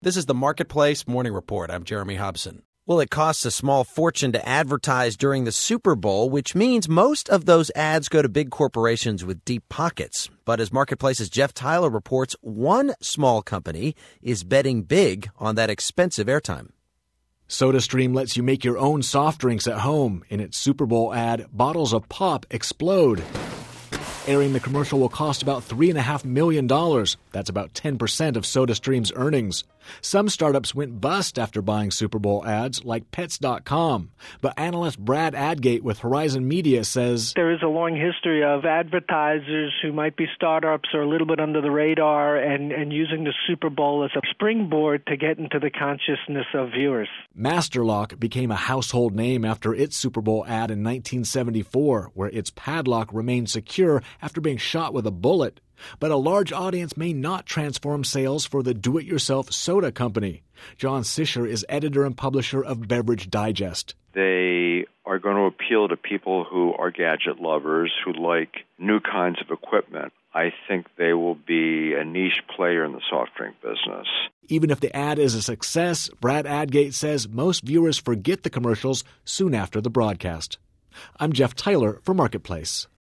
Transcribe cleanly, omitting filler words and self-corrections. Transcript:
This is the Marketplace Morning Report. I'm Jeremy Hobson. Well, it costs a small fortune to advertise during the Super Bowl, which means most of those ads go to big corporations with deep pockets. But as Marketplace's Jeff Tyler reports, one small company is betting big on that expensive airtime. SodaStream lets you make your own soft drinks at home. In its Super Bowl ad, bottles of pop explode. Airing the commercial will cost about $3.5 million. That's about 10% of SodaStream's earnings. Some startups went bust after buying Super Bowl ads, like Pets.com. But analyst Brad Adgate with Horizon Media says there is a long history of advertisers who might be startups or a little bit under the radar and using the Super Bowl as a springboard to get into the consciousness of viewers. Masterlock became a household name after its Super Bowl ad in 1974, where its padlock remained secure after being shot with a bullet. But a large audience may not transform sales for the do-it-yourself soda company. John Sisher is editor and publisher of Beverage Digest. They are going to appeal to people who are gadget lovers, who like new kinds of equipment. I think they will be a niche player in the soft drink business. Even if the ad is a success, Brad Adgate says most viewers forget the commercials soon after the broadcast. I'm Jeff Tyler for Marketplace.